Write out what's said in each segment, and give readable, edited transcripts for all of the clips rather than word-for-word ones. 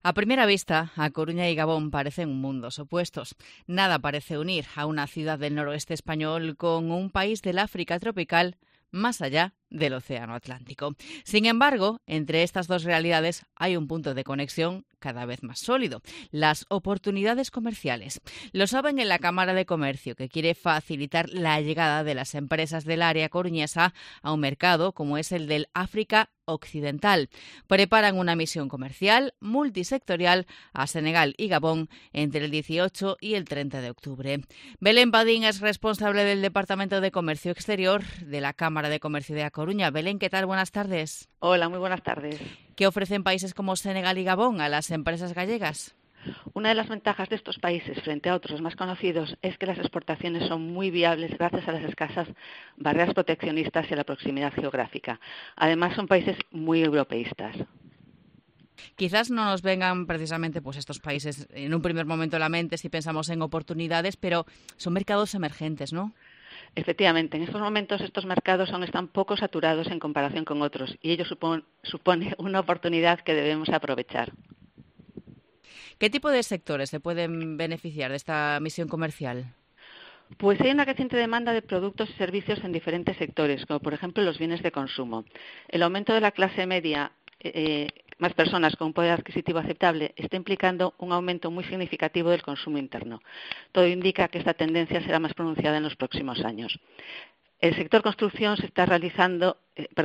A primera vista, A Coruña y Gabón parecen mundos opuestos. Nada parece unir a una ciudad del noroeste español con un país del África tropical más allá del Océano Atlántico. Sin embargo, entre estas dos realidades hay un punto de conexión cada vez más sólido: las oportunidades comerciales. Lo saben en la Cámara de Comercio, que quiere facilitar la llegada de las empresas del área coruñesa a un mercado como es el del África Occidental. Preparan una misión comercial multisectorial a Senegal y Gabón entre el 18 y el 30 de octubre. Belén Padín es responsable del Departamento de Comercio Exterior de la Cámara de Comercio de A Coruña. Belén, ¿qué tal? Buenas tardes. Hola, muy buenas tardes. ¿Qué ofrecen países como Senegal y Gabón a las empresas gallegas? Una de las ventajas de estos países frente a otros más conocidos es que las exportaciones son muy viables gracias a las escasas barreras proteccionistas y a la proximidad geográfica. Además, son países muy europeístas. Quizás no nos vengan precisamente estos países en un primer momento a la mente si pensamos en oportunidades, pero son mercados emergentes, ¿no? Efectivamente, en estos momentos estos mercados están poco saturados en comparación con otros y ello supone una oportunidad que debemos aprovechar. ¿Qué tipo de sectores se pueden beneficiar de esta misión comercial? Pues hay una creciente demanda de productos y servicios en diferentes sectores, como por ejemplo los bienes de consumo. El aumento de la clase media, más personas con un poder adquisitivo aceptable, está implicando un aumento muy significativo del consumo interno. Todo indica que esta tendencia será más pronunciada en los próximos años. El sector construcción se están realizando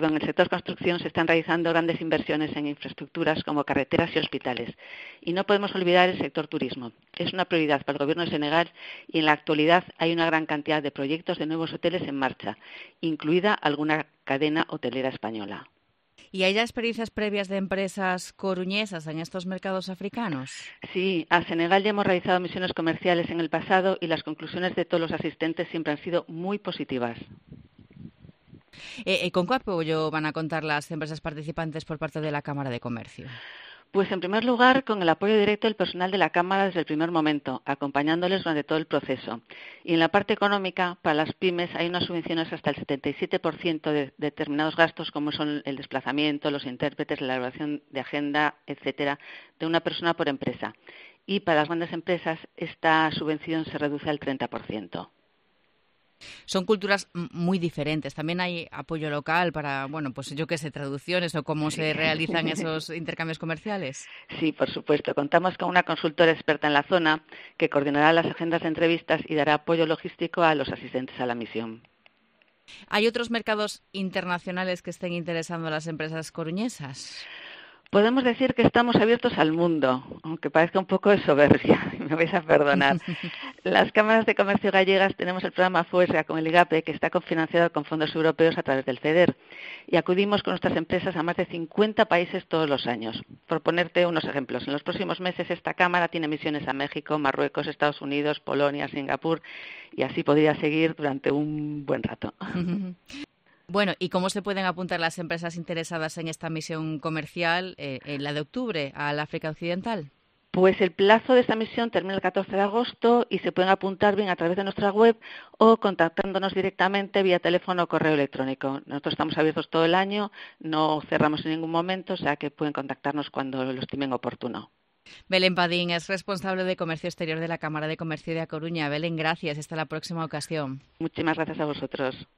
grandes inversiones en infraestructuras como carreteras y hospitales. Y no podemos olvidar el sector turismo. Es una prioridad para el Gobierno de Senegal y en la actualidad hay una gran cantidad de proyectos de nuevos hoteles en marcha, incluida alguna cadena hotelera española. ¿Y hay ya experiencias previas de empresas coruñesas en estos mercados africanos? Sí, a Senegal ya hemos realizado misiones comerciales en el pasado y las conclusiones de todos los asistentes siempre han sido muy positivas. ¿Con qué apoyo van a contar las empresas participantes por parte de la Cámara de Comercio? Pues en primer lugar, con el apoyo directo del personal de la Cámara desde el primer momento, acompañándoles durante todo el proceso. Y en la parte económica, para las pymes hay unas subvenciones hasta el 77% de determinados gastos, como son el desplazamiento, los intérpretes, la elaboración de agenda, etcétera, de una persona por empresa. Y para las grandes empresas, esta subvención se reduce al 30%. Son culturas muy diferentes. También hay apoyo local para, traducciones o cómo se realizan esos intercambios comerciales. Sí, por supuesto. Contamos con una consultora experta en la zona que coordinará las agendas de entrevistas y dará apoyo logístico a los asistentes a la misión. ¿Hay otros mercados internacionales que estén interesando a las empresas coruñesas? Podemos decir que estamos abiertos al mundo, aunque parezca un poco de soberbia, me vais a perdonar. Las cámaras de comercio gallegas tenemos el programa FUESGA con el IGAPE, que está cofinanciado con fondos europeos a través del FEDER, y acudimos con nuestras empresas a más de 50 países todos los años. Por ponerte unos ejemplos, en los próximos meses esta cámara tiene misiones a México, Marruecos, Estados Unidos, Polonia, Singapur, y así podría seguir durante un buen rato. Bueno, ¿y cómo se pueden apuntar las empresas interesadas en esta misión comercial, en la de octubre, al África Occidental? Pues el plazo de esta misión termina el 14 de agosto y se pueden apuntar bien a través de nuestra web o contactándonos directamente vía teléfono o correo electrónico. Nosotros estamos abiertos todo el año, no cerramos en ningún momento, o sea que pueden contactarnos cuando lo estimen oportuno. Belén Padín es responsable de Comercio Exterior de la Cámara de Comercio de A Coruña. Belén, gracias. Hasta la próxima ocasión. Muchísimas gracias a vosotros.